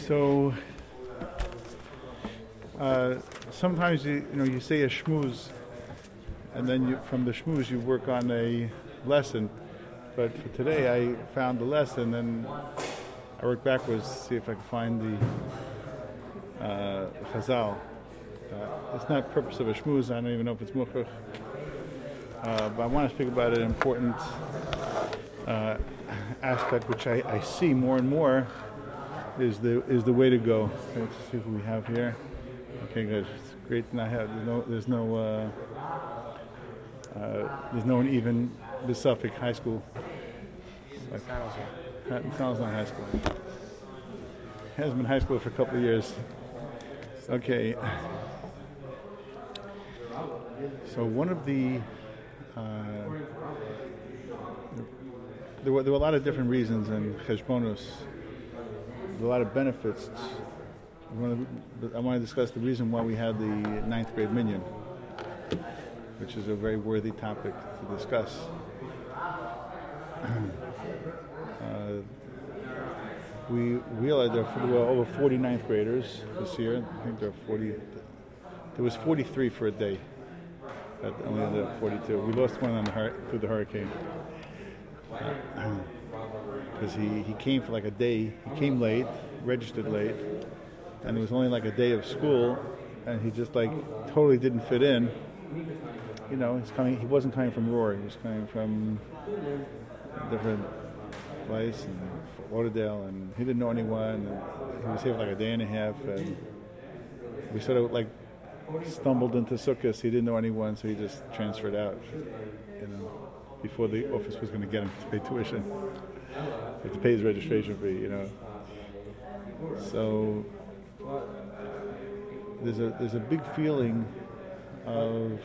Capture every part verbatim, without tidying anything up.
So uh, sometimes you, you know you say a shmooze, and then you, from the shmooze you work on a lesson. But for today, I found the lesson, and I worked backwards to see if I could find the uh, Chazal. Uh, it's not the purpose of a shmooze. I don't even know if it's mukhach. Uh, but I want to speak about an important uh, aspect, which I, I see more and more, is the is the way to go. Let's see who we have here. Okay, good. It's great to not have. There's no. There's no. Uh, uh, there's no one even the Suffolk High School. Like, it sounds like high school. It has been high school for a couple of years. Okay. So one of the uh, there were there were a lot of different reasons in cheshbonos. There were a lot of benefits. I want to, I want to discuss the reason why we had the ninth grade minyan, which is a very worthy topic to discuss. Uh, we realized there were over forty ninth graders this year. I think there are forty. There was forty-three for a day. But only ended up forty-two. We lost one on the hur- through the hurricane because uh, he, he came for like a day. He came late, registered late, and it was only like a day of school, and he just like totally didn't fit in. You know, he's coming. He wasn't coming from Roar. He was coming from a different place in Lauderdale, and he didn't know anyone. And he was here for like a day and a half, and we sort of like stumbled into Sukkot. He didn't know anyone, so he just transferred out. You know, before the office was going to get him to pay tuition, to pay his registration fee. You know, so there's a there's a big feeling of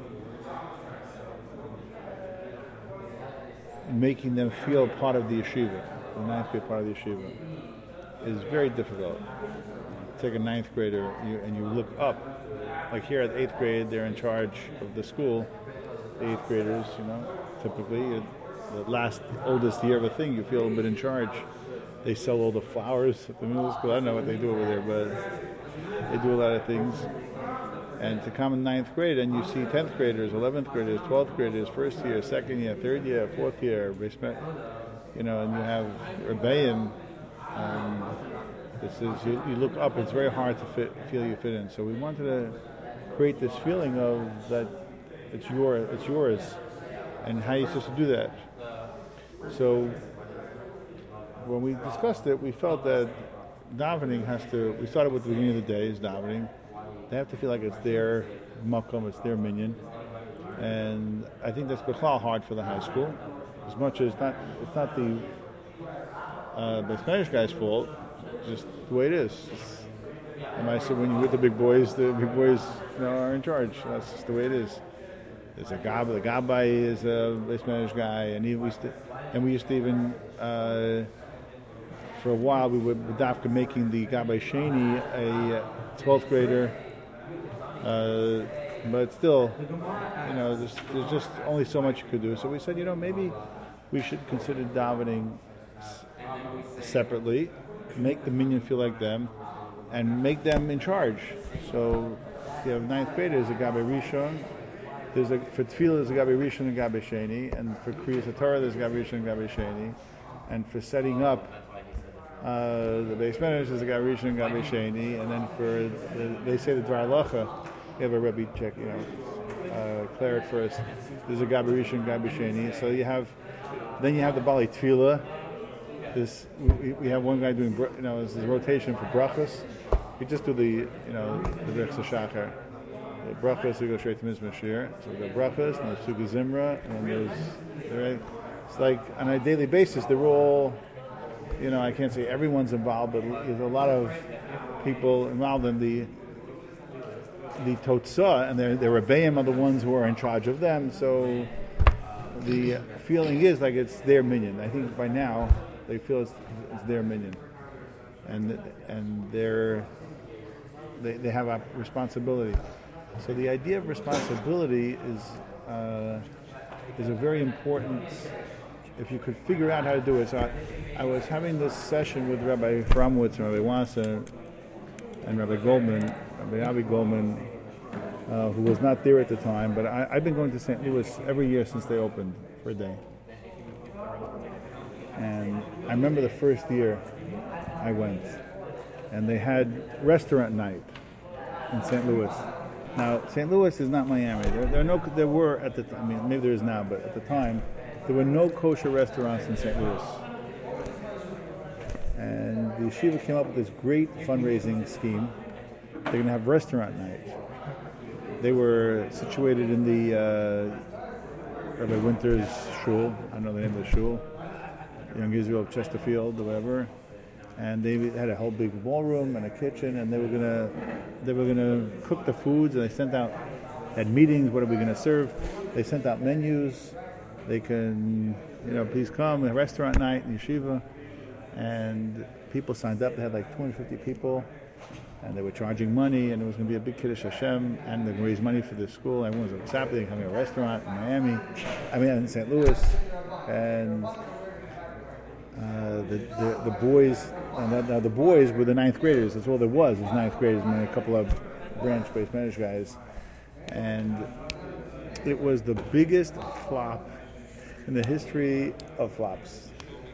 making them feel part of the yeshiva. The ninth grade part of the yeshiva is very difficult. Take a ninth grader you, and you look up. Like here at eighth grade, they're in charge of the school. The eighth graders, you know, typically the last oldest year of a thing, you feel a little bit in charge. They sell all the flowers at the middle school. I don't know what they do over there, but they do a lot of things. And to come in ninth grade, and you see tenth graders, eleventh graders, twelfth graders, first year, second year, third year, fourth year, you know, and you have rebellion. Um, this is you, you look up. It's very hard to fit, feel you fit in. So we wanted to create this feeling of that it's your, it's yours, and how you're supposed to do that. So when we discussed it, we felt that davening has to. We started with the beginning of the day is davening. They have to feel like it's their makom, it's their minyan, and I think that's b'chlal hard for the high school. As much as not, it's not the uh, the Spanish guy's fault. It's just the way it is. It's, and I said when you're with the big boys, the big boys you know, are in charge. That's just the way it is. There's a gabbai. The gabbai is a Spanish guy, and he we st- and we used to even uh, for a while we were dafka making the gabbai sheni a twelfth grader. Uh, but still, you know, there's, there's just only so much you could do. So we said, you know, maybe we should consider davening s- separately, make the minyan feel like them, and make them in charge. So you have ninth graders, a Gabbai Rishon. There's a for Tefillah, there's a Gabbai Rishon and Gabbai Sheni, and for Kriyas Torah, there's a Gabbai Rishon and Gabbai Sheni, and for setting up uh, the base managers, there's a Gabbai Rishon and Gabbai Sheni, and then for the, they say the Dvar Halacha. You have a Rebbe check, you know, uh, clear it first. There's a Gabbai Rishon, Gabbai Sheni. So you have, then you have the Bali Tefillah. This we, we have one guy doing, you know, this is a rotation for brachos. We just do the, you know, the Brachos Shachar. The brachos we go straight to Mizmor Shir. So we go brachos, and there's Suga Zimra, and then there's, right? It's like on a daily basis they're all, you know, I can't say everyone's involved, but there's a lot of people involved in the. the Totzah, and the Rebbeim are the ones who are in charge of them, so the feeling is like it's their minyan. I think by now they feel it's, it's their minyan, and and they're, they they have a responsibility. So the idea of responsibility is uh, is a very important if you could figure out how to do it. So I, I was having this session with Rabbi Fromowitz and Rabbi Wassa and Rabbi Goldman, Rabbi Avi Goldman, uh, who was not there at the time, but I, I've been going to Saint Louis every year since they opened for a day. And I remember the first year I went, and they had restaurant night in Saint Louis. Now, Saint Louis is not Miami. There, there are no, there were at the time. I mean, maybe there is now, but at the time, there were no kosher restaurants in Saint Louis. And the yeshiva came up with this great fundraising scheme. They're going to have restaurant night. They were situated in the uh, Rabbi Winter's shul. I don't know the name of the shul. Young Israel of Chesterfield, or whatever. And they had a whole big ballroom and a kitchen, and they were gonna they were gonna cook the foods, and they sent out had meetings. What are we gonna serve? They sent out menus. They can, you know, please come. A restaurant night in yeshiva, and people signed up. They had like two hundred fifty people, and they were charging money, and it was gonna be a big Kiddush Hashem, and they're gonna raise money for the school. Everyone was happy. They're having a restaurant in Miami, I mean in Saint Louis, and. Uh, the, the the boys, and that, uh, the boys were the ninth graders. That's all there was. Was ninth graders and then a couple of branch-based Spanish guys, and it was the biggest flop in the history of flops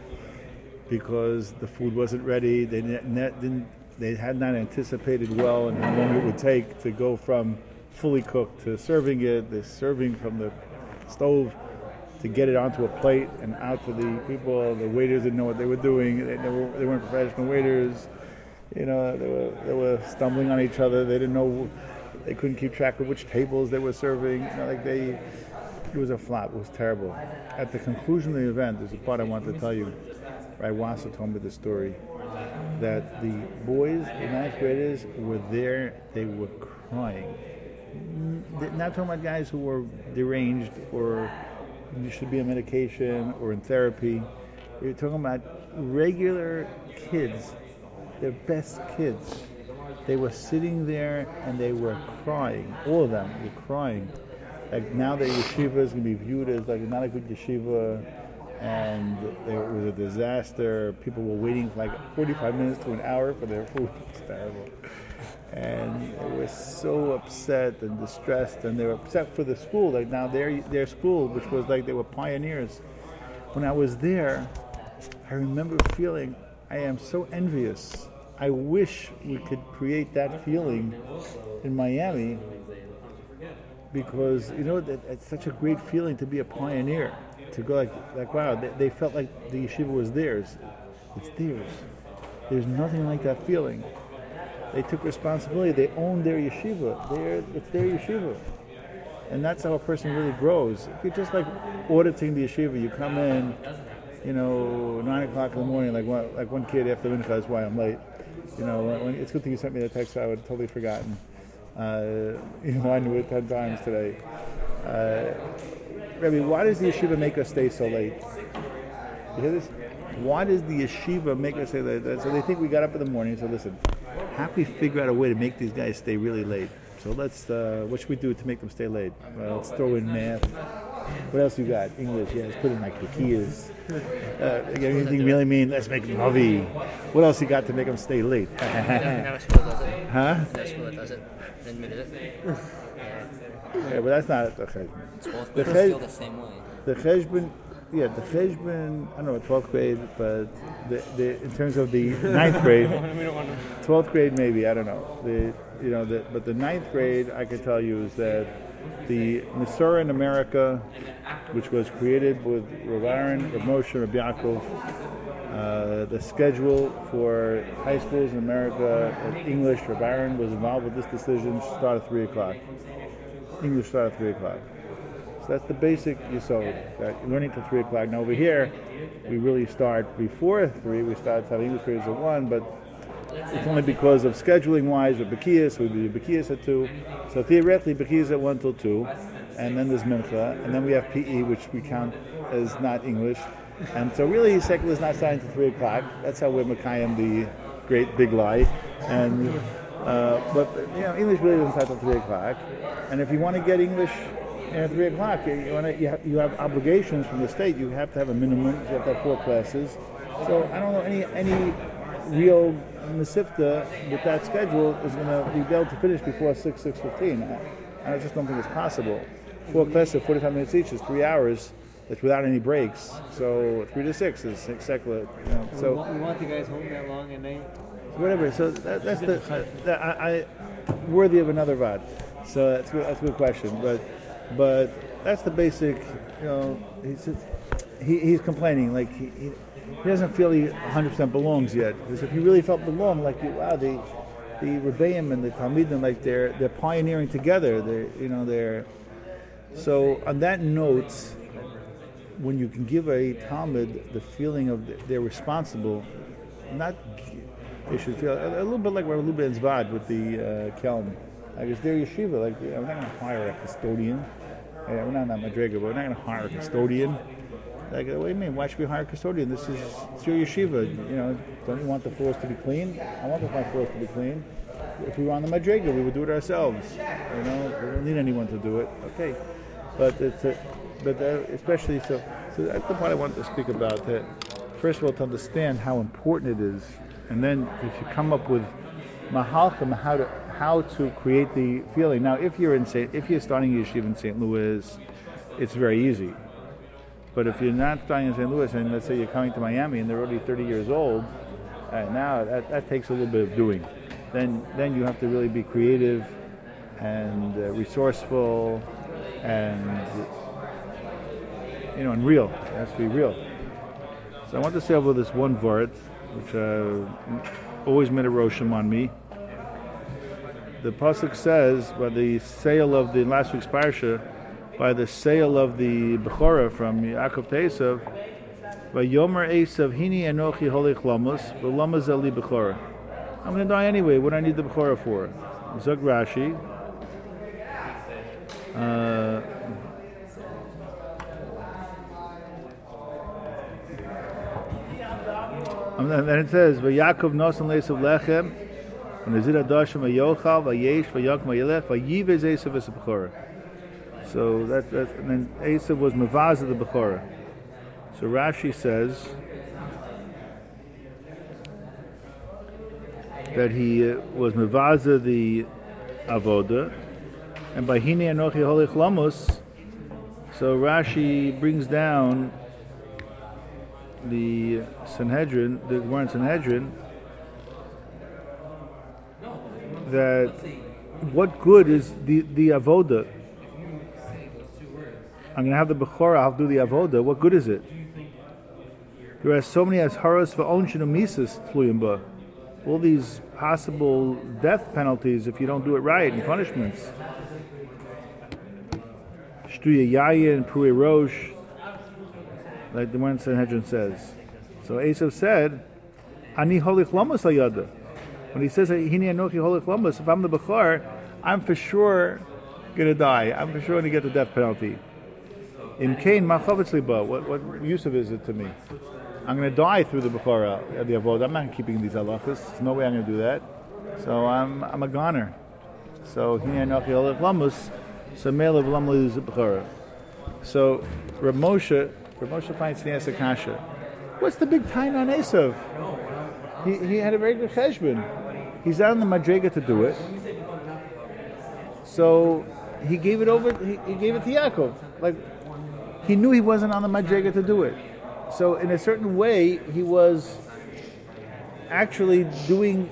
because the food wasn't ready. They didn't, didn't they had not anticipated well and how long it would take to go from fully cooked to serving it. The serving from the stove. To get it onto a plate and out to the people. The waiters didn't know what they were doing. They, they, were, they weren't professional waiters. You know, they were they were stumbling on each other. They didn't know. They couldn't keep track of which tables they were serving. You know, like they, it was a flop. It was terrible. At the conclusion of the event, there's a part I want to tell you. Right, Wassa told me the story that the boys, the ninth graders, were there. They were crying. Not talking about guys who were deranged or. You should be on medication or in therapy. You're talking about regular kids, their best kids. They were sitting there and they were crying. All of them were crying. Like now that yeshiva is going to be viewed as like not a good yeshiva, and it was a disaster. People were waiting for like forty-five minutes to an hour for their food. It was terrible. And they were so upset and distressed, and they were upset for the school. Like now, their their school, which was like they were pioneers. When I was there, I remember feeling, I am so envious. I wish we could create that feeling in Miami, because you know that it's such a great feeling to be a pioneer. To go like like wow, they, they felt like the yeshiva was theirs. It's theirs. There's nothing like that feeling. They took responsibility. They owned their yeshiva. They're, it's their yeshiva. And that's how a person really grows. It's just like auditing the yeshiva. You come in, you know, nine o'clock in the morning, like one, like one kid after mincha, that's why I'm late. You know, when, it's good thing you sent me the text, I would have totally forgotten. Uh, you know, I knew it ten times today. Uh, Rebbe, why does the yeshiva make us stay so late? You hear this? Why does the yeshiva make us stay late? So they think we got up in the morning, so listen. How can we figure out a way to make these guys stay really late? So let's, uh, what should we do to make them stay late? Well, let's throw in math. What else you got? English, yeah, let's put in like the keys. Uh, anything really mean, let's make them Navi. What else you got to make them stay late? No school does it. Huh? No school does it. Admitted it. Yeah, but that's not the cheshbon. Twelfth The graders cheshbon, feel the same way. the cheshbon, yeah, the cheshbon, I don't know, twelfth grade, but the, the, in terms of the ninth grade, twelfth grade maybe, I don't know. The, you know, the, but the ninth grade, I can tell you, is that the Masorah in America, which was created with Rav Aaron, Rav Moshe, Rav Yaakov, uh, the schedule for high schools in America, at English, Rav Aaron was involved with this decision, start at three o'clock. English start at three o'clock. So that's the basic yesod, that you're learning till three o'clock. Now over here, we really start before three. We start having English periods at one, but it's only because of scheduling wise with Bekiyas, we do Bekiyas at two. So theoretically, Bekiyas at one till two, and then there's Mincha, and then we have P E, which we count as not English. And so really, secular is not starting till three o'clock. That's how we're Makayim the great big lie. And uh, but you know, English really doesn't start till three o'clock. And if you want to get English And at three o'clock, you, you, wanna, you, have, you have obligations from the state. You have to have a minimum. You have to have four classes. So I don't know any any real Mesivta with that schedule is going to be able to finish before six, six fifteen. I, I just don't think it's possible. Four classes, forty-five minutes each, is three hours. It's without any breaks. So three to six is six secular. You know, so we want, we want the guys home that long at night. Whatever. So that, that's the that, I, I worthy of another V O D. So that's good, that's a good question. But but that's the basic. You know, he's he, he's complaining like he, he he doesn't feel he one hundred percent belongs yet. Because if he really felt belong, like wow, the the Rebbeim and the Talmidim, like they're they're pioneering together. They're you know they're so on that note. When you can give a Talmud the feeling of the, they're responsible, not they should feel a, a little bit like Rabbi Luba and Zvad with the uh, Kelm. I guess they're yeshiva. Like we're not going to hire a custodian. Yeah, we're not not Madrega, but we're not going to hire a custodian. Like what do you mean? Why should we hire a custodian? This is it's your yeshiva. You know, don't you want the floors to be clean? I want my floors to be clean. If we were on the Madrega, we would do it ourselves. You know, we don't need anyone to do it. Okay, but it's a. But uh, especially so, so that's the point I wanted to speak about. That first of all, to understand how important it is, and then if you come up with mahalchim, how to how to create the feeling. Now, if you're in Saint, if you're starting yeshiva in Saint Louis, it's very easy. But if you're not starting in Saint Louis, and let's say you're coming to Miami and they're already thirty years old, uh, now that, that takes a little bit of doing. Then then you have to really be creative and uh, resourceful and. You know, and real. It has to be real. So I want to say over this one vart, which uh, always made a roshim on me. The pasuk says, by the sale of the last week's parsha, by the sale of the Bechorah from Yaakov to Esav, by Yomer Esav Hini Enochi Holich Lamos, V'Lama Zeli Bechorah. I'm going to die anyway. What do I need the Bechorah for? Zog Rashi. Uh, And then it says, "V'Yaakov nosan leisav lechem, v'nezir adashim v'yochal v'yesh v'yak v'yelech v'yivez Esav es bechorah." So that that and then Esav was mevaz of the bechorah. So Rashi says that he uh, was mevaz of the avoda, and by hine anochi holich lamos. So Rashi brings down the Sanhedrin, the Gemara in Sanhedrin, that what good is the, the avoda? I'm going to have the Bechorah, I'll do the avoda. What good is it? There are so many asharas for onshin umisas tluyim. All these possible death penalties if you don't do it right and punishments. Shtuya yayin, pruei rosh. Like the one Sanhedrin says. So Esav said, Ani holich lamas hayada. When he says, Hini anochi holich lamas, if I'm the Bechor, I'm for sure going to die. I'm for sure going to get the death penalty. In Cain, ma chavetz liba. What what use of is it to me? I'm going to die through the Bechorah, the Avodah. I'm not keeping these halachas. There's no way I'm going to do that. So I'm I'm a goner. So Hini anochi holich lamas, so mele v'lam luz Bechorah. So Reb Moshe, Reb Moshe finds the answer kasha. What's the big time on Esav? He he had a very good cheshbon. He's out on the Madrega to do it. So he gave it over. He, he gave it to Yaakov. Like he knew he wasn't on the Madrega to do it. So in a certain way, he was actually doing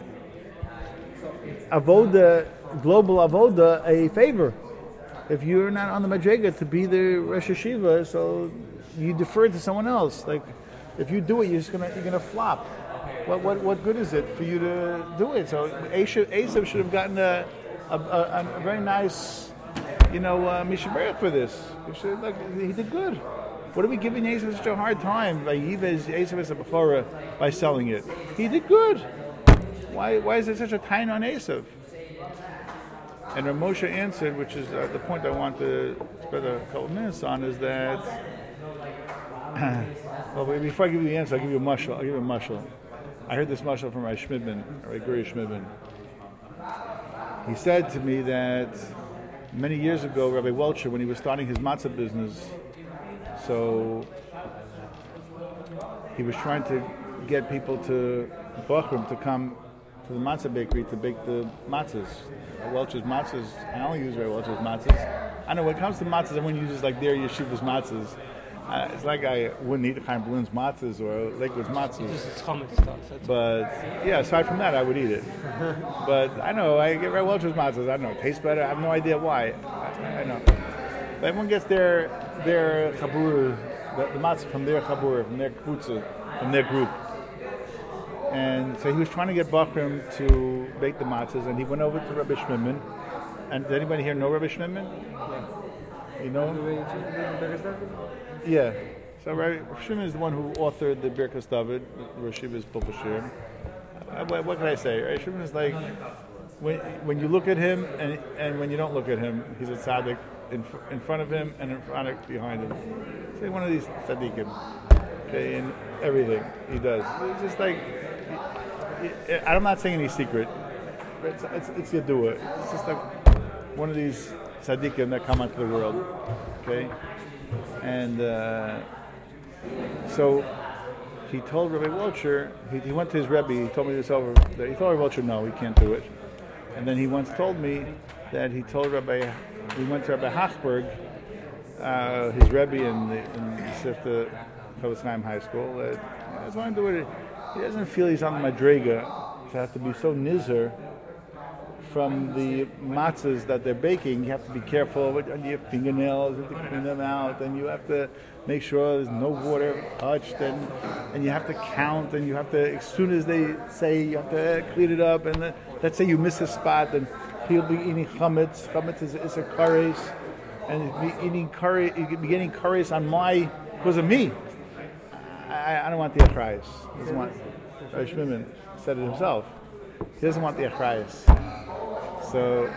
avoda, global avoda, a favor. If you're not on the Madrega to be the Rosh Hashiva, so you defer to someone else. Like, if you do it, you're just gonna you're gonna flop. What what what good is it for you to do it? So Esav should have gotten a a, a, a very nice, you know, uh, Mishaberach for this. He, should, like, he did good. What are we giving Esav such a hard time by Esav as a Bechorah by selling it? He did good. Why why is there such a time on Esav? And Rav Moshe answered, which is uh, the point I want to spend a couple of minutes on, is that, well, before I give you the answer, I'll give you a mashal. I'll give you a mashal. I heard this mashal from Rabbi Schmidman, Rabbi Guri Schmidman. He said to me that many years ago, Rabbi Welcher, when he was starting his matzah business, so he was trying to get people to Bochum to come to the matzah bakery to bake the matzahs. Welcher's matzahs, I only use Rabbi Welcher's matzahs. I know when it comes to matzahs, everyone uses like their yeshiva's matzahs. Uh, it's like I wouldn't eat Chaim Bloom's matzahs or Lakewood's matzahs. Just common stuff. That's But yeah, aside from that, I would eat it. But I know I get Ray Welcher's matzahs. I don't know, it tastes better. I have no idea why. I, I know. But everyone gets their their chabur, the, the matzah from their chabur, from their kutza, from their group. And so he was trying to get Bachrim to bake the matzahs, and he went over to Rabbi Schmidman. And does anybody here know Rabbi Schmidman? Yeah. You know him? Yeah. So Rabbi Shimon is the one who authored the Birkas David, Rashiva's Pulpashir. Uh, what, what can I say? Rabbi Shimon is like, when when you look at him and and when you don't look at him, he's a tzaddik in in front of him and in front of behind him. He's like one of these tzaddikim, okay, in everything he does. It's just like, I'm not saying any secret, but it's it's, it's Yadua. It's just like one of these tzaddikim that come onto the world, okay. And uh, so he told Rabbi Welcher, he, he went to his Rebbe, he told me this over, he told Rabbi Welcher, no, he can't do it. And then he once told me that he told Rabbi, we went to Rabbi Hachberg, uh, his Rebbe in the, in the Sifta Chaim High School, that I just want to do it. He doesn't feel he's on the Madrega to have to be so nizzer from the matzahs that they're baking. You have to be careful with your fingernails, you have to clean them out, and you have to make sure there's no water touched, and and you have to count, and you have to, as soon as they say, you have to clean it up, and the, let's say you miss a spot, and he'll be eating chametz. Chametz is, is a kares, and he'll be eating kares, you could be getting kares on my, because of me. I, I don't want the achrayas. He doesn't want, Rabbi Shmidman said it himself. He doesn't want the achrayas. So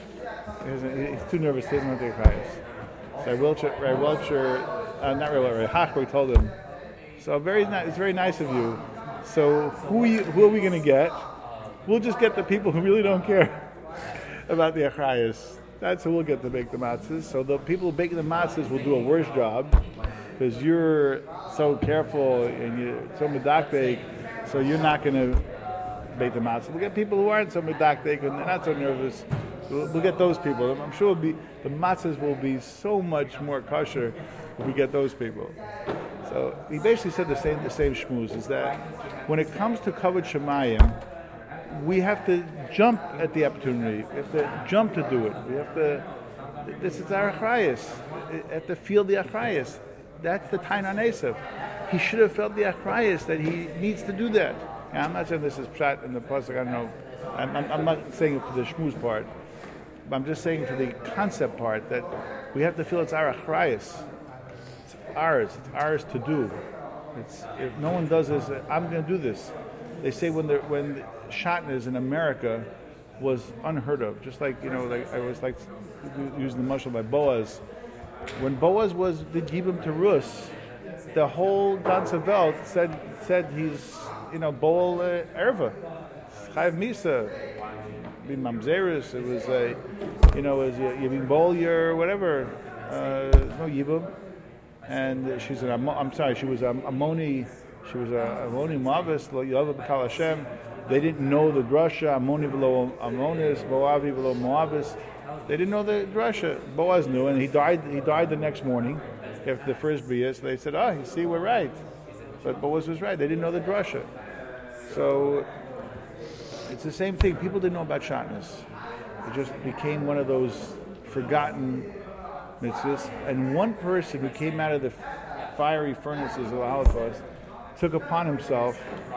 he's too nervous. He doesn't want to take prize. So Welcher, Ray Welcher, uh, not Ray Welcher, Ray Hachberg told him. So very nice. It's very nice of you. So who are, you, who are we going to get? We'll just get the people who really don't care about the achrayas. That's who we'll get to bake the matzahs. So the people who bake the matzahs will do a worse job because you're so careful and you're so medakdek. So you're not going to bake the matzah. We'll get people who aren't so medakdek and they're not so nervous. We'll, we'll get those people. I'm sure it'll be, the matzahs will be so much more kosher if we get those people. So he basically said the same the same shmooze, is that when it comes to kavod shemayim, we have to jump at the opportunity. We have to jump to do it. We have to. This is our achrayas. At the field the achrayas. That's the Tainan Esav. He should have felt the achrayas that he needs to do that. Now, I'm not saying this is pshat in the pasuk. I don't know. I'm, I'm, I'm not saying it for the shmooze part, but I'm just saying for the concept part that we have to feel it's our achrayas. It's ours. It's ours to do. It's, if no one does this, I'm going to do this. They say when the when the shatnez in America was unheard of, just like, you know, like I was like using the mushal by Boaz. When Boaz was the Yibam to Rus, the whole ganze Welt said said he's, you know, Boal uh, Erva, Chayav Misa, be Mamzeris. It was a, you know, it was Yibim Boal your whatever. Uh, there's no Yibam, and she's an. I'm sorry, she was a Amoni. She was a Amoni Mavis, Yalav B'Kal Hashem. They didn't know the drasha, Amoni v'lo Amonis, Boavi v'lo Moavis. They didn't know the drasha. Boaz knew, and he died. He died the next morning after the first biyah. So they said, "Ah, oh, you see, we're right." But Boaz was right. They didn't know the drasha. So it's the same thing. People didn't know about shatnez. It just became one of those forgotten mitzvahs. And one person who came out of the fiery furnaces of the Holocaust took upon himself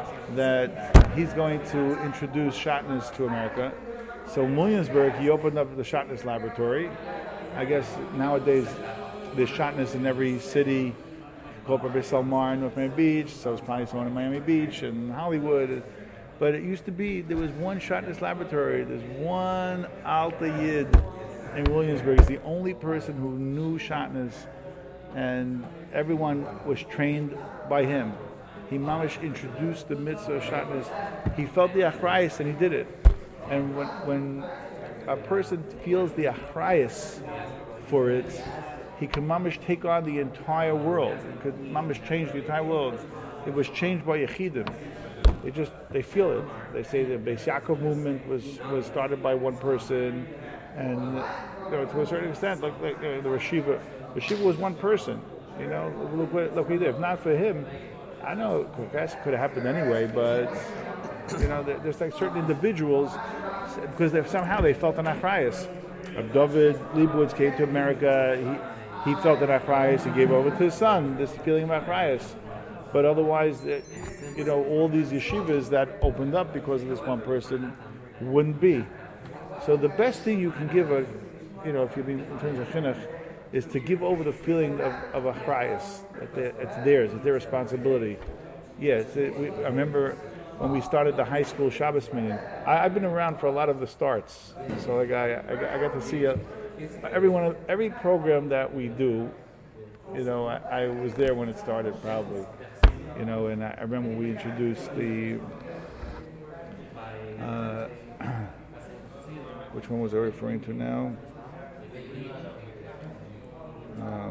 that he's going to introduce shatnez to America. So in Williamsburg, he opened up the shatnez laboratory. I guess nowadays there's shatnez in every city. Called Rabbi Salmar in North Miami Beach, so it's probably someone in Miami Beach and Hollywood. But it used to be, there was one shatnez laboratory. There's one Alta Yid in Williamsburg. He's the only person who knew shatnez, and everyone was trained by him. He mamish introduced the mitzvah of shatnez. He felt the achrayas and he did it. And when when a person feels the achrayus for it, he can mamish take on the entire world. He could mamish change the entire world. It was changed by Yechidim. They just, they feel it. They say the Beis Yaakov movement was, was started by one person, and you know, to a certain extent, like, like you know, the Rashiva, the Rashiva was one person. You know, look what, look what he did. If not for him, I know that could have happened anyway, but you know, there, there's like certain individuals, because they, somehow they felt an achrayus. David Leibowitz came to America, he, he felt an achrayus, he gave over to his son, this feeling of achrayus. But otherwise, you know, all these yeshivas that opened up because of this one person wouldn't be. So the best thing you can give, a, you know, if you mean in terms of chinuch, is to give over the feeling of, of achrayus, that it's theirs, it's their responsibility. Yeah, it's, it, we, I remember when we started the high school Shabbos minyan. I, I've been around for a lot of the starts, so like I, I, I got to see a, every one of every program that we do. You know, I, I was there when it started, probably. You know, and I, I remember we introduced the. Uh, which one was I referring to now? Uh,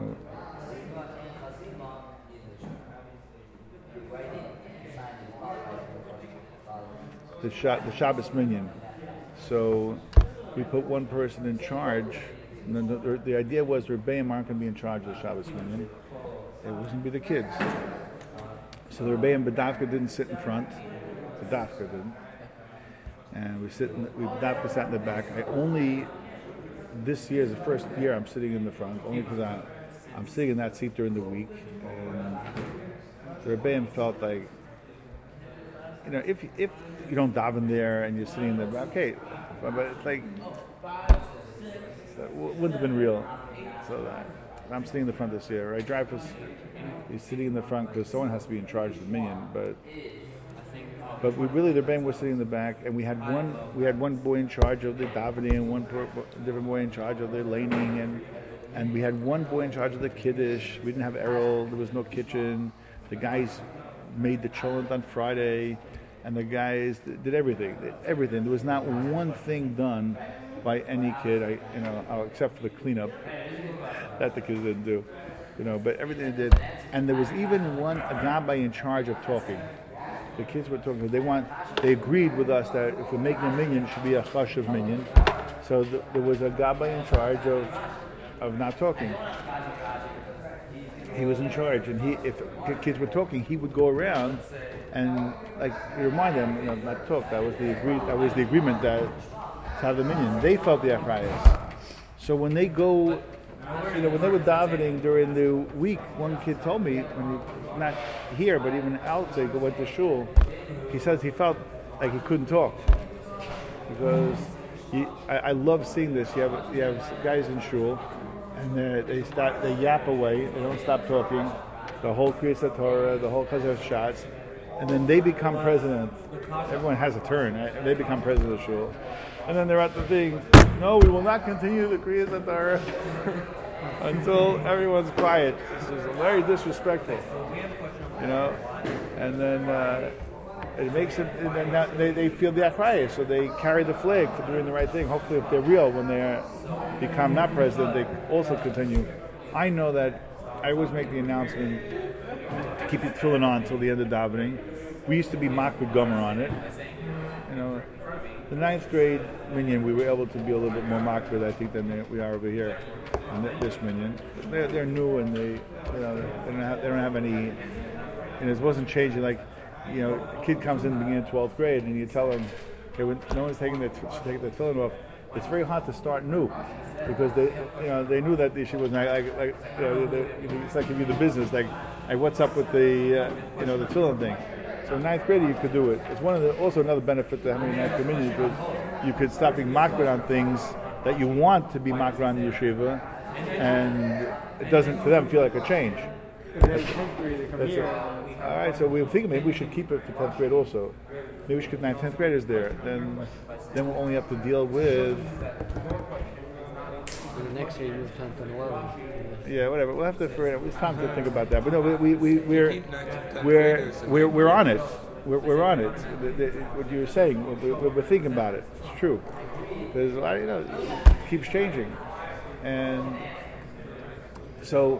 the Sha- the Shabbos minyan. So we put one person in charge, and then the, the idea was the Rebbeim aren't going to be in charge of the Shabbos minyan. It was going to be the kids. So the Rebbeim B'davka didn't sit in front. The Dafka didn't. And we sit. In the, we B'davka sat in the back. I only this year is the first year I'm sitting in the front, only because I, I'm sitting in that seat during the week. And the Rebbeim felt like, you know, if if you don't daven there and you're sitting in the back, okay, but it's like so it wouldn't have been real. So that. I'm sitting in the front this year, right? Dreyfus is sitting in the front because someone has to be in charge of the minyan. But but we really, the Rebbeim was sitting in the back, and we had one we had one boy in charge of the davening, and one pro, different boy in charge of the laning, and and we had one boy in charge of the kiddush. We didn't have Errol. There was no kitchen. The guys made the cholent on Friday, and the guys did everything. Did everything. There was not one thing done by any kid, I, you know, except for the cleanup that the kids didn't do, you know. But everything they did, and there was even one a gabbai in charge of talking. The kids were talking. They want. They agreed with us that if we're making a minyan, it should be a chashuv minyan. So the, there was a gabbai in charge of of not talking. He was in charge, and he, if kids were talking, he would go around and like remind them, you know, not to talk. That was the agree. That was the agreement that. To have the minyan. They felt the achrayus. So when they go, you know, when they were davening during the week, one kid told me, when he, not here, but even outside, he went to shul, he says he felt like he couldn't talk. Because he, I, I love seeing this. You have you have guys in shul, and they they start they yap away. They don't stop talking. The whole Kriyas Torah, the whole Chazar shots, and then they become president. Everyone has a turn. Right? They become president of shul. And then they're at the thing, no, we will not continue the Kriyas Torah until everyone's quiet. This is very disrespectful, you know. And then uh, it makes it, and then that, they, they feel the achrayus, so they carry the flag for doing the right thing. Hopefully, if they're real, when they become not president, they also continue. I know that I always make the announcement to keep it filling on until the end of davening. We used to be makbid gomer on it, you know. The ninth grade minyan, we were able to be a little bit more makbid, I think, than we are over here in this minyan. They're, they're new, and they, you know, they don't have, they don't have any, and it wasn't changing. Like, you know, a kid comes in the beginning of twelfth grade, and you tell them, okay, when no one's taking their taking their tefillin off, it's very hard to start new, because they, you know, they knew that the issue was like, like, like you know, they, it's like if you're the business, like, like what's up with the, uh, you know, the tefillin thing. So ninth grade, you could do it. It's one of the, also another benefit to having a ninth grade minyan. You could, you could stop being makbid on things that you want to be makbid on the yeshiva, and it doesn't to them feel like a change. That's, that's it. All right, so we were thinking maybe we should keep it for tenth grade also. Maybe we should keep ninth, tenth graders there. Then, then we'll only have to deal with. And the next year you move tenth and eleventh. Yeah, whatever. We'll have to. It's time to think about that. But no, we we we we're we're we're, we're on it. we're, we're on it. The, the, what you were saying, we're, we're thinking about it. It's true. There's a lot, you know, it keeps changing, and so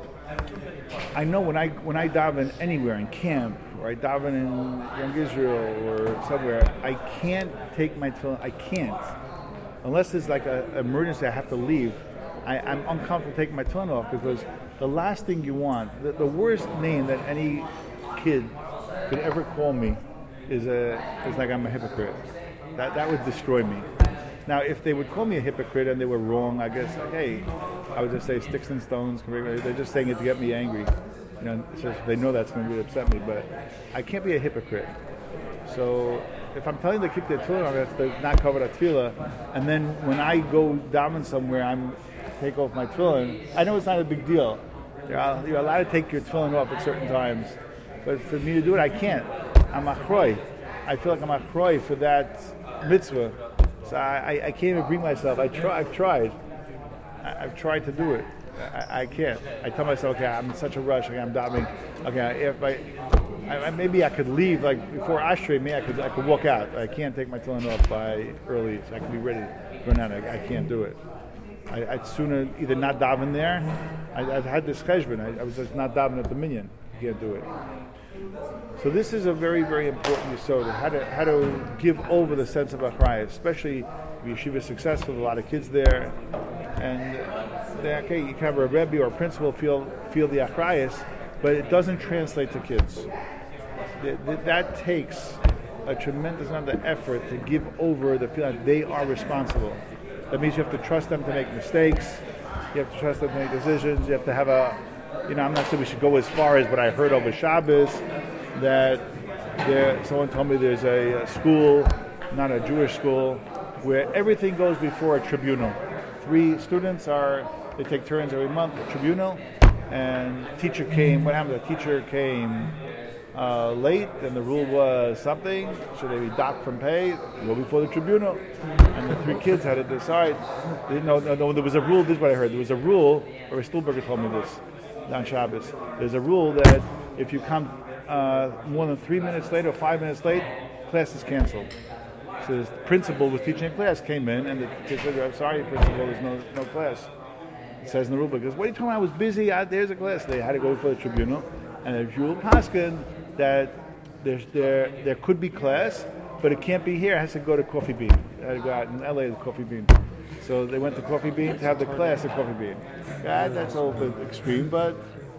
I know when I when I daven anywhere in camp, or I daven in Young Israel or somewhere, I can't take my tefillin. I can't, unless there's like an emergency. I have to leave. I, I'm uncomfortable taking my tefillin off because the last thing you want, the, the worst name that any kid could ever call me is a is like I'm a hypocrite. That that would destroy me. Now, if they would call me a hypocrite and they were wrong, I guess, like, hey, I would just say sticks and stones. They're just saying it to get me angry. You know, it's just, they know that's going to really upset me. But I can't be a hypocrite. So if I'm telling them to keep their tefillin on, that's to not cover the tefillah. And then when I go daven somewhere, I'm take off my tefillin. I know it's not a big deal. You're, you're allowed to take your tefillin off at certain times. But for me to do it, I can't. I'm achroi. I feel like I'm achroi for that mitzvah. So I, I, I can't even bring myself. I try, I've tried. I, I've tried to do it. I, I can't. I tell myself, okay, I'm in such a rush. Okay, I'm davening. Okay, if I, I, maybe I could leave like before Ashrei. Maybe I could I could walk out. I can't take my tefillin off by early, so I can be ready for now. I, I can't do it. I, I'd sooner either not daven there. I, I've had this cheshbon. I, I was just not davening at the minyan. You can't do it. So this is a very, very important yesod, how to how to give over the sense of achrayus, especially if yeshiva is successful, a lot of kids there, and they, okay, you can have a rebbe or a principal feel feel the achrayus, but it doesn't translate to kids. That, that takes a tremendous amount of effort to give over the feeling that they are responsible. That means you have to trust them to make mistakes, you have to trust them to make decisions, you have to have a, you know, I'm not sure we should go as far as what I heard over Shabbos, that there, someone told me there's a, a school, not a Jewish school, where everything goes before a tribunal. Three students are, they take turns every month, a tribunal, and teacher came, what happened, the teacher came uh, late, and the rule was something, should they be docked from pay, go before the tribunal. And the three kids had to decide, no, no, no, there was a rule, this is what I heard, there was a rule, or Stuhlberger told me this, on Shabbos, there's a rule that if you come uh, more than three minutes late or five minutes late, class is canceled. So the principal was teaching a class, came in, and the kid said, I'm sorry, principal, there's no no class. It says in the rule book, what are you talking about? I was busy, I, there's a class. They had to go for the tribunal, and if you will paskin that there's, there there could be class, but it can't be here, it has to go to Coffee Bean. It had to go out in L A to Coffee Bean. So they went to Coffee Bean to have the class at Coffee Bean. Yeah, that's a little bit extreme, but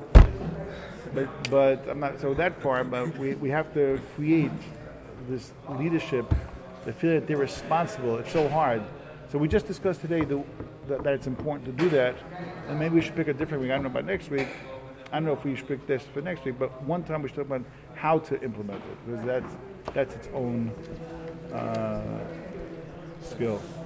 but but I'm not so that far. But we, we have to create this leadership, the feeling that they're responsible. It's so hard. So we just discussed today the, that, that it's important to do that, and maybe we should pick a different week. I don't know about next week. I don't know if we should pick this for next week, but one time we should talk about how to implement it, because that's that's its own uh, skill.